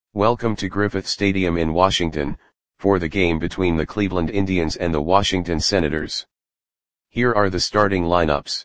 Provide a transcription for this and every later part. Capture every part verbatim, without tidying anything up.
Welcome to Griffith Stadium in Washington, for the game between the Cleveland Indians and the Washington Senators. Here are the starting lineups.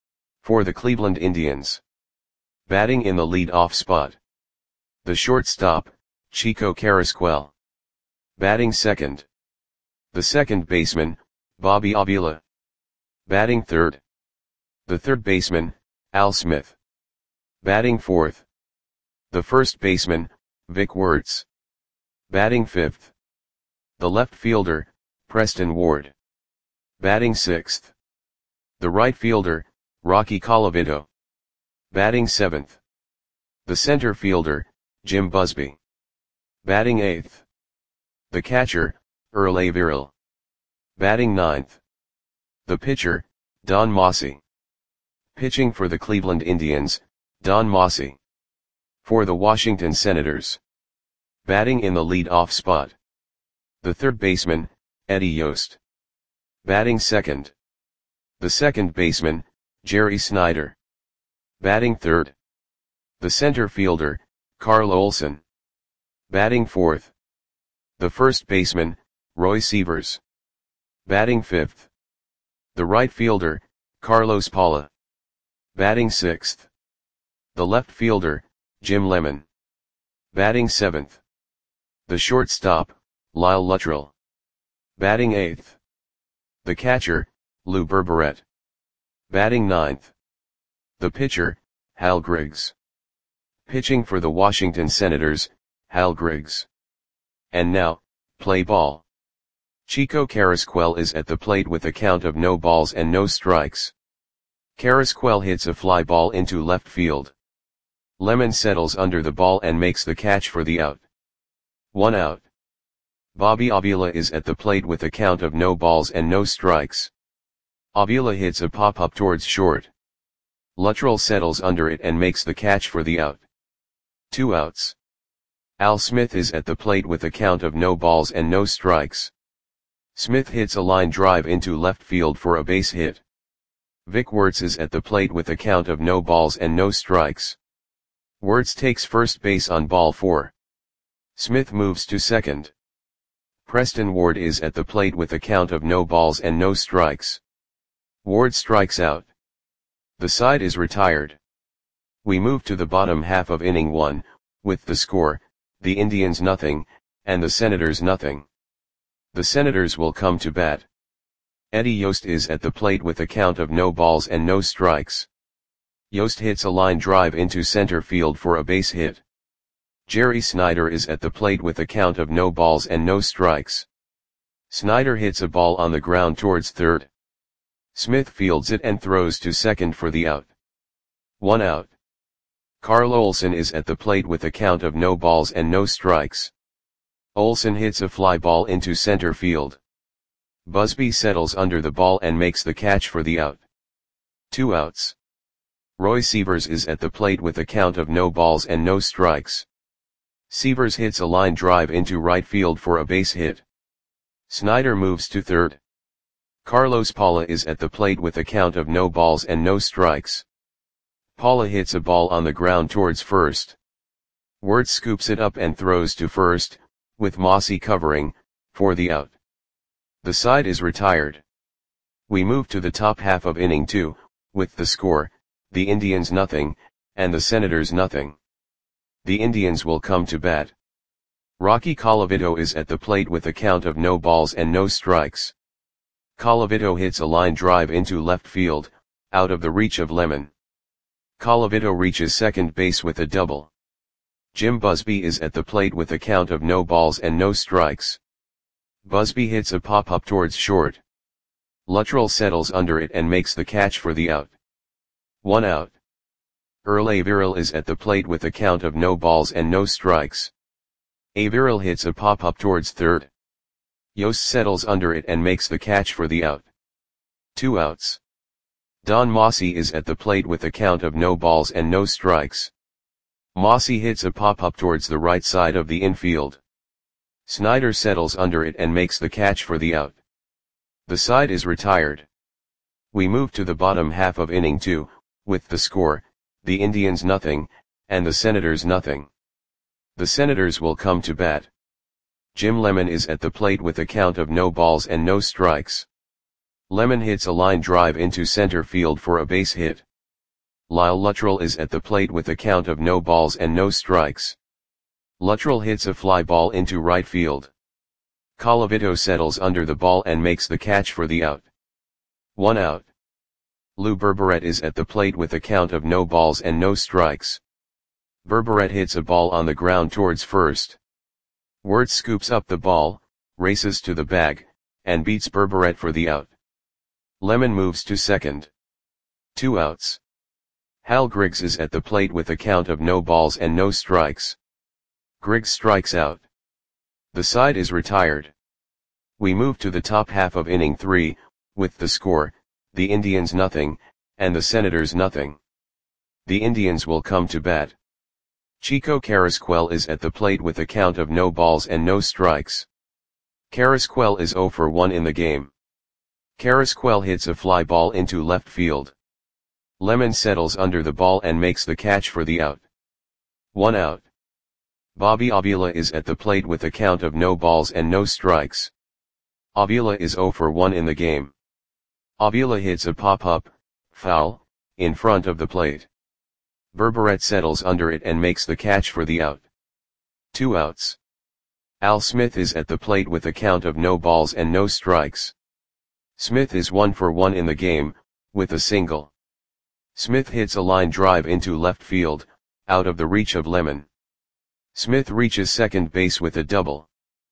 For the Cleveland Indians. Batting in the lead-off spot. The shortstop, Chico Carrasquel. Batting second. The second baseman, Bobby Avila. Batting third. The third baseman, Al Smith. Batting fourth. The first baseman, Vic Wertz. Batting fifth. The left fielder, Preston Ward. Batting sixth. The right fielder, Rocky Colavito. Batting seventh. The center fielder, Jim Busby. Batting eighth. The catcher, Earl Averill. Batting ninth. The pitcher, Don Mossi. Pitching for the Cleveland Indians, Don Mossi. For the Washington Senators. Batting in the lead-off spot. The third baseman, Eddie Yost. Batting second. The second baseman, Jerry Snyder. Batting third. The center fielder, Carl Olson. Batting fourth. The first baseman, Roy Sievers. Batting fifth. The right fielder, Carlos Paula. Batting sixth. The left fielder, Jim Lemon. Batting seventh. The shortstop, Lyle Luttrell. Batting eighth. The catcher, Lou Berberet. Batting ninth. The pitcher, Hal Griggs. Pitching for the Washington Senators, Hal Griggs. And now, play ball. Chico Carrasquel is at the plate with a count of no balls and no strikes. Carrasquel hits a fly ball into left field. Lemon settles under the ball and makes the catch for the out. One out. Bobby Avila is at the plate with a count of no balls and no strikes. Avila hits a pop-up towards short. Luttrell settles under it and makes the catch for the out. Two outs. Al Smith is at the plate with a count of no balls and no strikes. Smith hits a line drive into left field for a base hit. Vic Wertz is at the plate with a count of no balls and no strikes. Wertz takes first base on ball four. Smith moves to second. Preston Ward is at the plate with a count of no balls and no strikes. Ward strikes out. The side is retired. We move to the bottom half of inning one, with the score, the Indians nothing, and the Senators nothing. The Senators will come to bat. Eddie Yost is at the plate with a count of no balls and no strikes. Yost hits a line drive into center field for a base hit. Jerry Snyder is at the plate with a count of no balls and no strikes. Snyder hits a ball on the ground towards third. Smith fields it and throws to second for the out. One out. Carl Olson is at the plate with a count of no balls and no strikes. Olson hits a fly ball into center field. Busby settles under the ball and makes the catch for the out. Two outs. Roy Sievers is at the plate with a count of no balls and no strikes. Sievers hits a line drive into right field for a base hit. Snyder moves to third. Carlos Paula is at the plate with a count of no balls and no strikes. Paula hits a ball on the ground towards first. Wertz scoops it up and throws to first, with Mossi covering, for the out. The side is retired. We move to the top half of inning two, with the score, the Indians nothing, and the Senators nothing. The Indians will come to bat. Rocky Colavito is at the plate with a count of no balls and no strikes. Colavito hits a line drive into left field, out of the reach of Lemon. Colavito reaches second base with a double. Jim Busby is at the plate with a count of no balls and no strikes. Busby hits a pop-up towards short. Luttrell settles under it and makes the catch for the out. One out. Earl Averill is at the plate with a count of no balls and no strikes. Averill hits a pop-up towards third. Yost settles under it and makes the catch for the out. Two outs. Don Mossi is at the plate with a count of no balls and no strikes. Mossi hits a pop-up towards the right side of the infield. Snyder settles under it and makes the catch for the out. The side is retired. We move to the bottom half of inning two, with the score, the Indians nothing, and the Senators nothing. The Senators will come to bat. Jim Lemon is at the plate with a count of no balls and no strikes. Lemon hits a line drive into center field for a base hit. Lyle Luttrell is at the plate with a count of no balls and no strikes. Luttrell hits a fly ball into right field. Colavito settles under the ball and makes the catch for the out. One out. Lou Berberet is at the plate with a count of no balls and no strikes. Berberet hits a ball on the ground towards first. Wirtz scoops up the ball, races to the bag, and beats Berberet for the out. Lemon moves to second. Two outs. Hal Griggs is at the plate with a count of no balls and no strikes. Griggs strikes out. The side is retired. We move to the top half of inning three, with the score, the Indians nothing, and the Senators nothing. The Indians will come to bat. Chico Carrasquel is at the plate with a count of no balls and no strikes. Carrasquel is oh for one in the game. Carrasquel hits a fly ball into left field. Lemon settles under the ball and makes the catch for the out. One out. Bobby Avila is at the plate with a count of no balls and no strikes. Avila is oh for one in the game. Avila hits a pop-up, foul, in front of the plate. Berberet settles under it and makes the catch for the out. Two outs. Al Smith is at the plate with a count of no balls and no strikes. Smith is one for one in the game, with a single. Smith hits a line drive into left field, out of the reach of Lemon. Smith reaches second base with a double.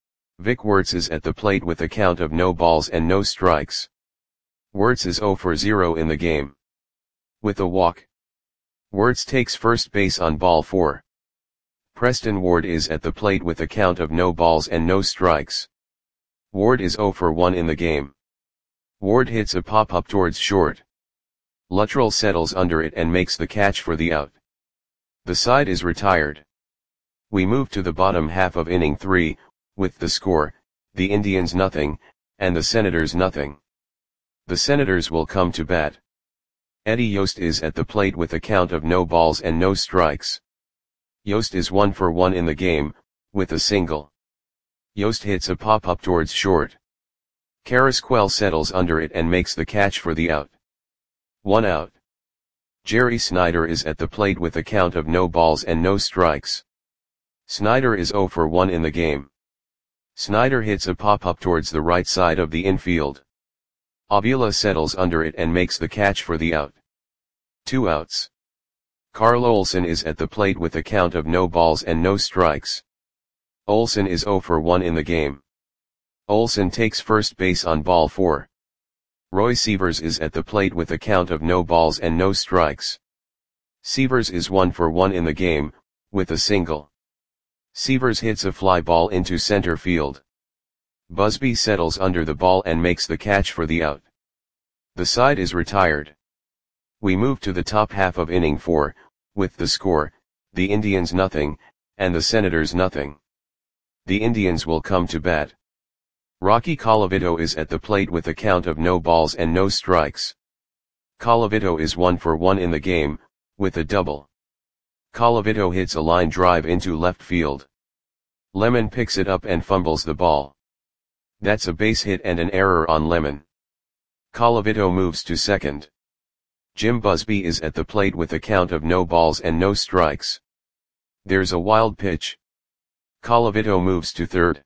Vic Wirtz is at the plate with a count of no balls and no strikes. Wirtz is oh for zero in the game. With a walk. Wirtz takes first base on ball four. Preston Ward is at the plate with a count of no balls and no strikes. Ward is oh for one in the game. Ward hits a pop-up towards short. Luttrell settles under it and makes the catch for the out. The side is retired. We move to the bottom half of inning three, with the score, the Indians nothing, and the Senators nothing. The Senators will come to bat. Eddie Yost is at the plate with a count of no balls and no strikes. Yost is one for one in the game, with a single. Yost hits a pop-up towards short. Carrasquel settles under it and makes the catch for the out. One out. Jerry Snyder is at the plate with a count of no balls and no strikes. Snyder is oh for one in the game. Snyder hits a pop-up towards the right side of the infield. Avila settles under it and makes the catch for the out. Two outs. Carl Olson is at the plate with a count of no balls and no strikes. Olson is oh for one in the game. Olson takes first base on ball four. Roy Sievers is at the plate with a count of no balls and no strikes. Sievers is one for one in the game, with a single. Sievers hits a fly ball into center field. Busby settles under the ball and makes the catch for the out. The side is retired. We move to the top half of inning four, with the score, the Indians nothing, and the Senators nothing. The Indians will come to bat. Rocky Colavito is at the plate with a count of no balls and no strikes. Colavito is one for one in the game, with a double. Colavito hits a line drive into left field. Lemon picks it up and fumbles the ball. That's a base hit and an error on Lemon. Colavito moves to second. Jim Busby is at the plate with a count of no balls and no strikes. There's a wild pitch. Colavito moves to third.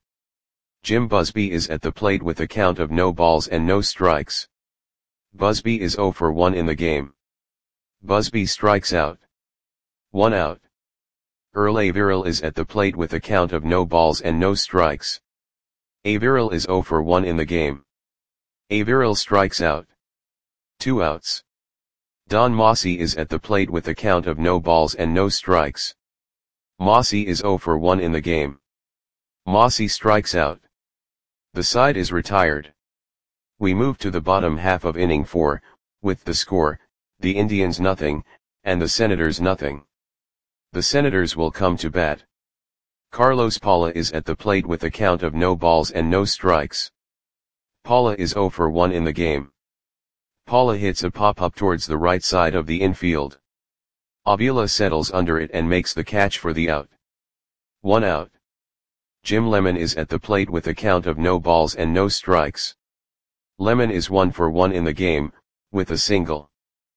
Jim Busby is at the plate with a count of no balls and no strikes. Busby is oh for one in the game. Busby strikes out. One out. Earl Averill is at the plate with a count of no balls and no strikes. Averill is oh for one in the game. Averill strikes out. Two outs. Don Mossy is at the plate with a count of no balls and no strikes. Mossy is oh for one in the game. Mossy strikes out. The side is retired. We move to the bottom half of inning four, with the score, the Indians nothing, and the Senators nothing. The Senators will come to bat. Carlos Paula is at the plate with a count of no balls and no strikes. Paula is oh for one in the game. Paula hits a pop-up towards the right side of the infield. Avila settles under it and makes the catch for the out. One out. Jim Lemon is at the plate with a count of no balls and no strikes. Lemon is one for one in the game, with a single.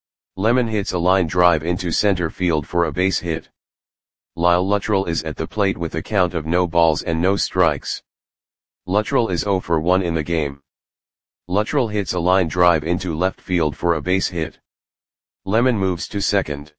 Lemon hits a line drive into center field for a base hit. Lyle Luttrell is at the plate with a count of no balls and no strikes. Luttrell is zero for one in the game. Luttrell hits a line drive into left field for a base hit. Lemon moves to second.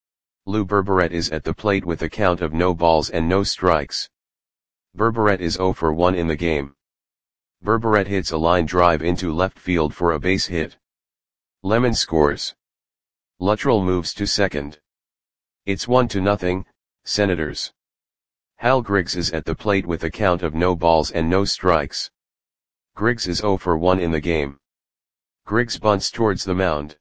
Lou Berberet is at the plate with a count of no balls and no strikes. Berberet is zero for one in the game. Berberet hits a line drive into left field for a base hit. Lemon scores. Luttrell moves to second. It's one to nothing, Senators. Hal Griggs is at the plate with a count of no balls and no strikes. Griggs is zero for one in the game. Griggs bunts towards the mound.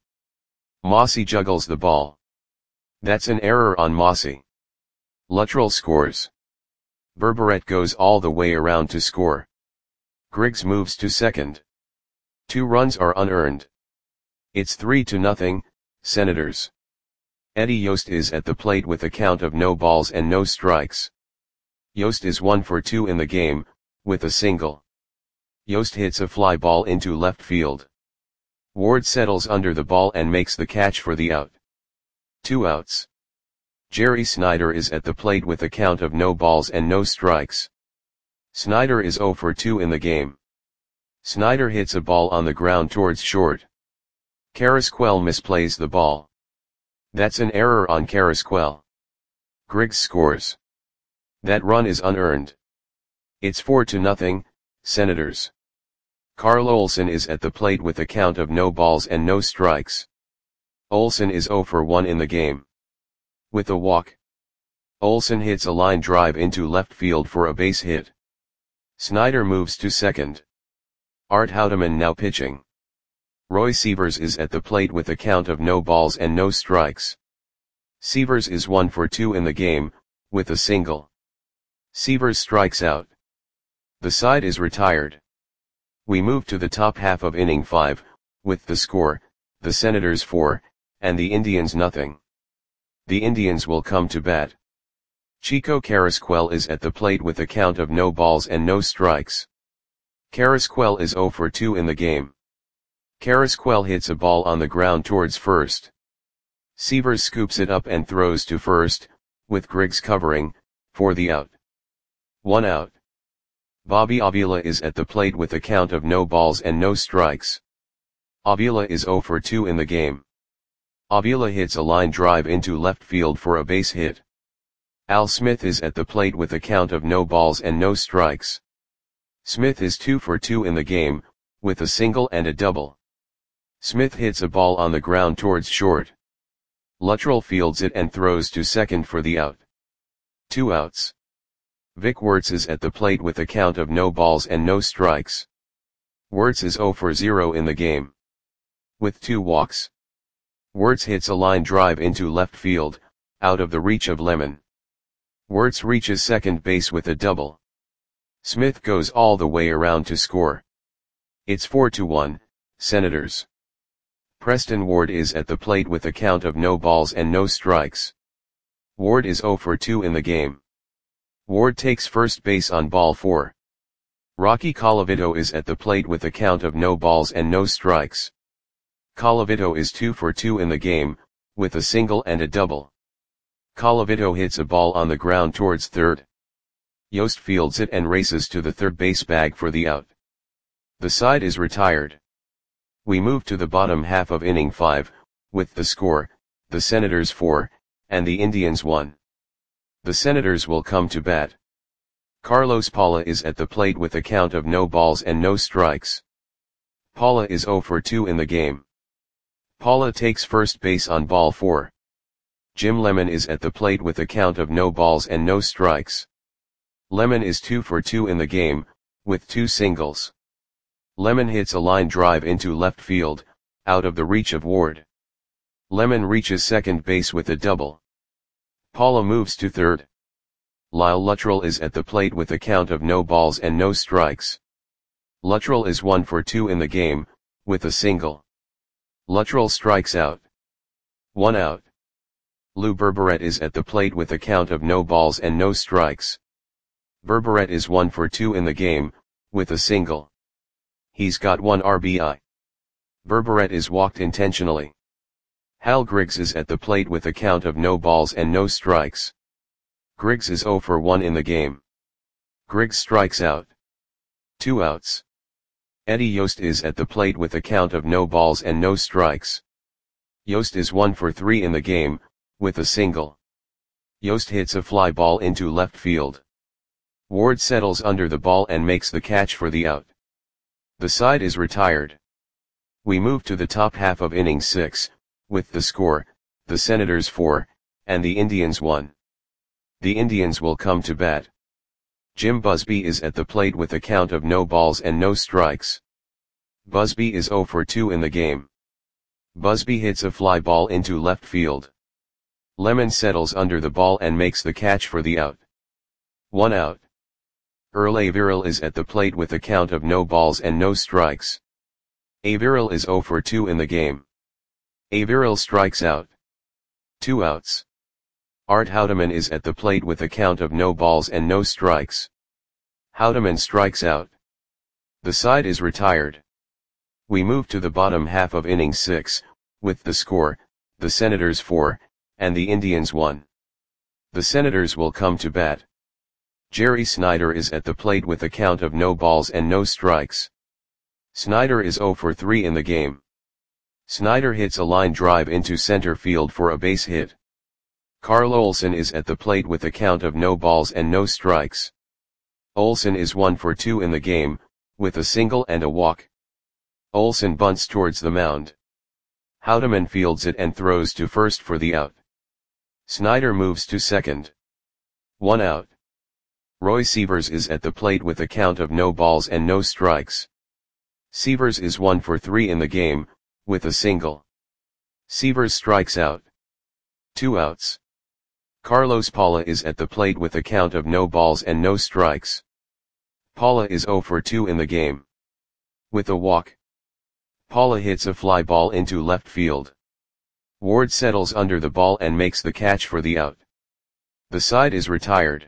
Mossy juggles the ball. That's an error on Mossy. Luttrell scores. Berberet goes all the way around to score. Griggs moves to second. Two runs are unearned. It's three to nothing, Senators. Eddie Yost is at the plate with a count of no balls and no strikes. Yost is one for two in the game, with a single. Yost hits a fly ball into left field. Ward settles under the ball and makes the catch for the out. Two outs. Jerry Snyder is at the plate with a count of no balls and no strikes. Snyder is zero for two in the game. Snyder hits a ball on the ground towards short. Carrasquel misplays the ball. That's an error on Carrasquel. Griggs scores. That run is unearned. It's four to nothing, Senators. Carl Olson is at the plate with a count of no balls and no strikes. Olson is zero for one in the game. With a walk. Olson hits a line drive into left field for a base hit. Snyder moves to second. Art Houdeman now pitching. Roy Sievers is at the plate with a count of no balls and no strikes. Sievers is one for two in the game, with a single. Sievers strikes out. The side is retired. We move to the top half of inning five, with the score, the Senators four, and the Indians nothing. The Indians will come to bat. Chico Carrasquel is at the plate with a count of no balls and no strikes. Carrasquel is zero for two in the game. Carrasquel hits a ball on the ground towards first. Sievers scoops it up and throws to first, with Griggs covering, for the out. One out. Bobby Avila is at the plate with a count of no balls and no strikes. Avila is zero for two in the game. Avila hits a line drive into left field for a base hit. Al Smith is at the plate with a count of no balls and no strikes. Smith is two for two in the game, with a single and a double. Smith hits a ball on the ground towards short. Luttrell fields it and throws to second for the out. Two outs. Vic Wertz is at the plate with a count of no balls and no strikes. Wertz is zero for zero in the game. With two walks. Wertz hits a line drive into left field, out of the reach of Lemon. Wertz reaches second base with a double. Smith goes all the way around to score. It's four to one, Senators. Preston Ward is at the plate with a count of no balls and no strikes. Ward is zero for two in the game. Ward takes first base on ball four. Rocky Colavito is at the plate with a count of no balls and no strikes. Colavito is two for two in the game, with a single and a double. Colavito hits a ball on the ground towards third. Yost fields it and races to the third base bag for the out. The side is retired. We move to the bottom half of inning five, with the score, the Senators four, and the Indians one. The Senators will come to bat. Carlos Paula is at the plate with a count of no balls and no strikes. Paula is zero for two in the game. Paula takes first base on ball four. Jim Lemon is at the plate with a count of no balls and no strikes. Lemon is two for two in the game, with two singles. Lemon hits a line drive into left field, out of the reach of Ward. Lemon reaches second base with a double. Paula moves to third. Lyle Luttrell is at the plate with a count of no balls and no strikes. Luttrell is one for two in the game, with a single. Luttrell strikes out. One out. Lou Berberet is at the plate with a count of no balls and no strikes. Berberet is one for two in the game, with a single. He's got one R B I. Berberet is walked intentionally. Hal Griggs is at the plate with a count of no balls and no strikes. Griggs is zero for one in the game. Griggs strikes out. Two outs. Eddie Yost is at the plate with a count of no balls and no strikes. Yost is one for three in the game, with a single. Yost hits a fly ball into left field. Ward settles under the ball and makes the catch for the out. The side is retired. We move to the top half of inning six, with the score, the Senators four, and the Indians one. The Indians will come to bat. Jim Busby is at the plate with a count of no balls and no strikes. Busby is zero for two in the game. Busby hits a fly ball into left field. Lemon settles under the ball and makes the catch for the out. One out. Earl Averill is at the plate with a count of no balls and no strikes. Averill is zero for two in the game. Averill strikes out. Two outs. Art Houdeman is at the plate with a count of no balls and no strikes. Houdeman strikes out. The side is retired. We move to the bottom half of inning six, with the score, the Senators four, and the Indians one. The Senators will come to bat. Jerry Snyder is at the plate with a count of no balls and no strikes. Snyder is zero for three in the game. Snyder hits a line drive into center field for a base hit. Carl Olson is at the plate with a count of no balls and no strikes. Olson is one for two in the game, with a single and a walk. Olson bunts towards the mound. Houdeman fields it and throws to first for the out. Snyder moves to second. One out. Roy Sievers is at the plate with a count of no balls and no strikes. Sievers is one for three in the game, with a single. Sievers strikes out. Two outs. Carlos Paula is at the plate with a count of no balls and no strikes. Paula is zero for two in the game. With a walk. Paula hits a fly ball into left field. Ward settles under the ball and makes the catch for the out. The side is retired.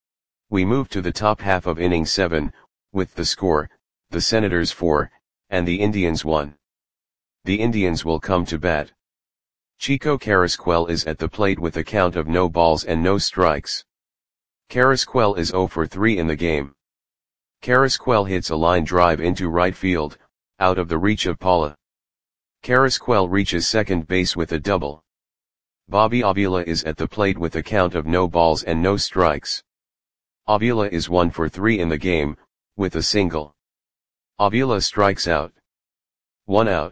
We move to the top half of inning seven, with the score, the Senators four, and the Indians one. The Indians will come to bat. Chico Carrasquel is at the plate with a count of no balls and no strikes. Carrasquel is zero for three in the game. Carrasquel hits a line drive into right field, out of the reach of Paula. Carrasquel reaches second base with a double. Bobby Avila is at the plate with a count of no balls and no strikes. Avila is one for three in the game, with a single. Avila strikes out. One out.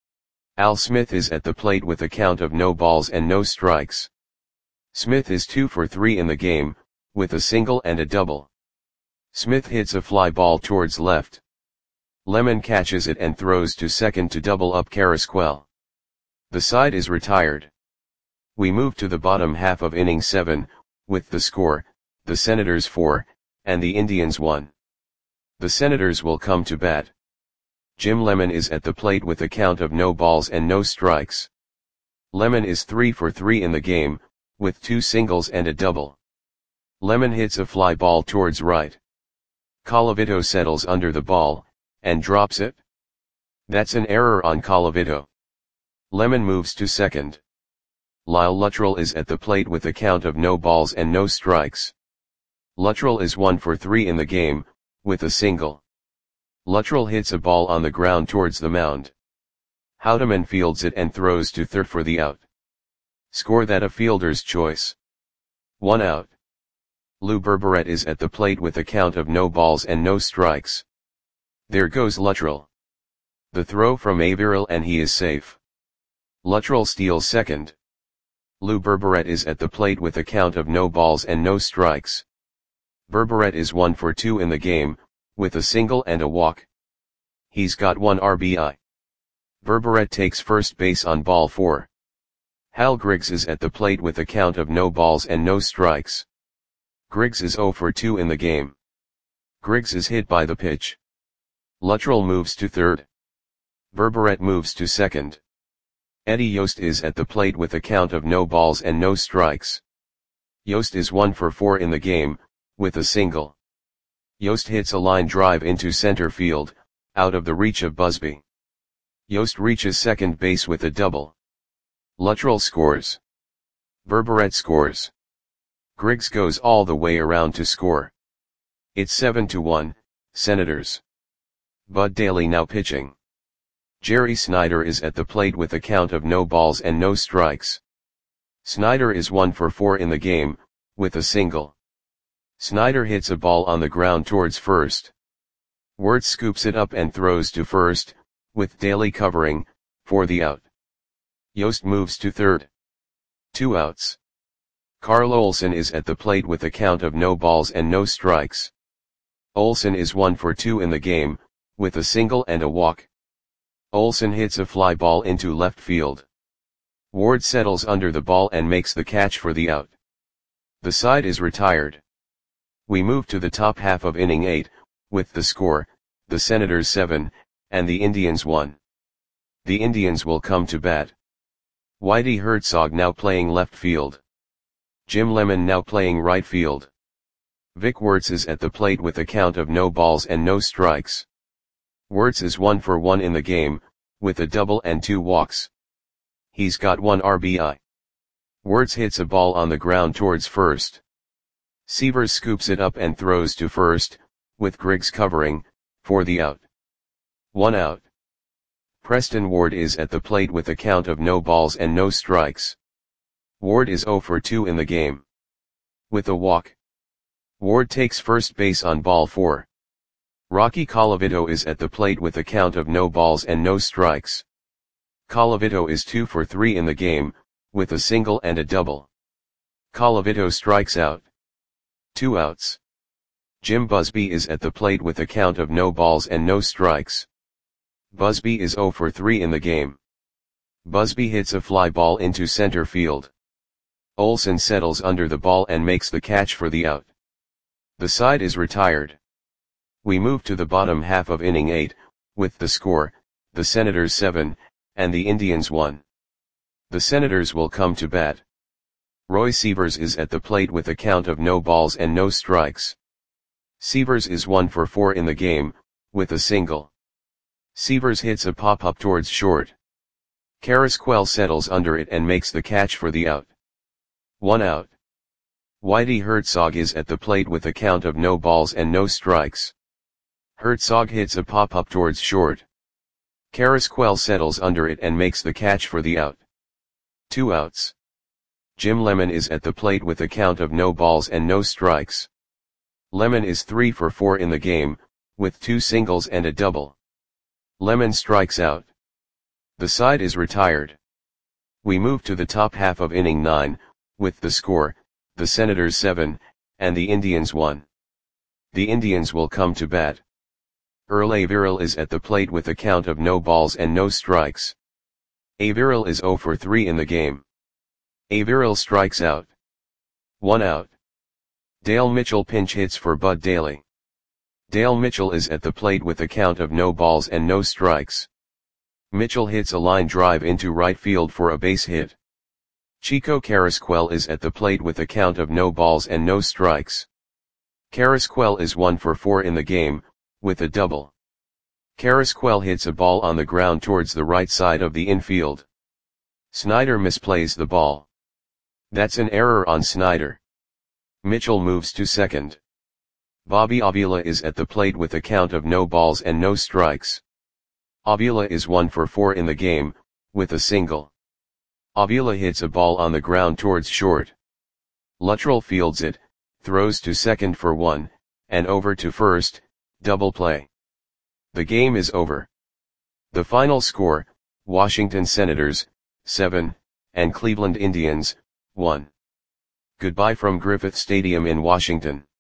Al Smith is at the plate with a count of no balls and no strikes. Smith is two for three in the game, with a single and a double. Smith hits a fly ball towards left. Lemon catches it and throws to second to double up Carrasquel. The side is retired. We move to the bottom half of inning seven, with the score, the Senators four, and the Indians one. The Senators will come to bat. Jim Lemon is at the plate with a count of no balls and no strikes. Lemon is three for three in the game, with two singles and a double. Lemon hits a fly ball towards right. Colavito settles under the ball, and drops it. That's an error on Colavito. Lemon moves to second. Lyle Luttrell is at the plate with a count of no balls and no strikes. Luttrell is one for three in the game, with a single. Luttrell hits a ball on the ground towards the mound. Houdeman fields it and throws to third for the out. Score that a fielder's choice. One out. Lou Berberet is at the plate with a count of no balls and no strikes. There goes Luttrell. The throw from Averill and he is safe. Luttrell steals second. Lou Berberet is at the plate with a count of no balls and no strikes. Berberet is one for two in the game, with a single and a walk. He's got one R B I. Berberet takes first base on ball four. Hal Griggs is at the plate with a count of no balls and no strikes. Griggs is zero for two in the game. Griggs is hit by the pitch. Luttrell moves to third. Berberet moves to second. Eddie Yost is at the plate with a count of no balls and no strikes. Yost is one for four in the game, with a single. Yost hits a line drive into center field, out of the reach of Busby. Yost reaches second base with a double. Luttrell scores. Verbrett scores. Griggs goes all the way around to score. It's seven to one, Senators. Bud Daly now pitching. Jerry Snyder is at the plate with a count of no balls and no strikes. Snyder is one for four in the game, with a single. Snyder hits a ball on the ground towards first. Wirtz scoops it up and throws to first, with Daly covering, for the out. Yost moves to third. Two outs. Carl Olson is at the plate with a count of no balls and no strikes. Olson is one for two in the game, with a single and a walk. Olson hits a fly ball into left field. Ward settles under the ball and makes the catch for the out. The side is retired. We move to the top half of inning eight, with the score, the Senators seven, and the Indians one. The Indians will come to bat. Whitey Herzog now playing left field. Jim Lemon now playing right field. Vic Wirtz is at the plate with a count of no balls and no strikes. Wirtz is one for one in the game, with a double and two walks. He's got one R B I. Wirtz hits a ball on the ground towards first. Sievers scoops it up and throws to first, with Griggs covering, for the out. One out. Preston Ward is at the plate with a count of no balls and no strikes. Ward is zero for two in the game. With a walk. Ward takes first base on ball four. Rocky Colavito is at the plate with a count of no balls and no strikes. Colavito is two for three in the game, with a single and a double. Colavito strikes out. Two outs. Jim Busby is at the plate with a count of no balls and no strikes. Busby is zero for three in the game. Busby hits a fly ball into center field. Olson settles under the ball and makes the catch for the out. The side is retired. We move to the bottom half of inning eight, with the score, the Senators seven, and the Indians one. The Senators will come to bat. Roy Sievers is at the plate with a count of no balls and no strikes. Sievers is one for four in the game, with a single. Sievers hits a pop-up towards short. Carrasquel settles under it and makes the catch for the out. One out. Whitey Herzog is at the plate with a count of no balls and no strikes. Herzog hits a pop-up towards short. Carrasquel settles under it and makes the catch for the out. Two outs. Jim Lemon is at the plate with a count of no balls and no strikes. Lemon is three for four in the game, with two singles and a double. Lemon strikes out. The side is retired. We move to the top half of inning nine, with the score, the Senators seven, and the Indians one. The Indians will come to bat. Earl Averill is at the plate with a count of no balls and no strikes. Averill is zero for three in the game. Averill strikes out. One out. Dale Mitchell pinch hits for Bud Daly. Dale Mitchell is at the plate with a count of no balls and no strikes. Mitchell hits a line drive into right field for a base hit. Chico Carrasquel is at the plate with a count of no balls and no strikes. Carrasquel is one for four in the game, with a double. Carrasquel hits a ball on the ground towards the right side of the infield. Snyder misplays the ball. That's an error on Snyder. Mitchell moves to second. Bobby Avila is at the plate with a count of no balls and no strikes. Avila is one for four in the game, with a single. Avila hits a ball on the ground towards short. Luttrell fields it, throws to second for one, and over to first, double play. The game is over. The final score, Washington Senators, seven, and Cleveland Indians, one. Goodbye from Griffith Stadium in Washington.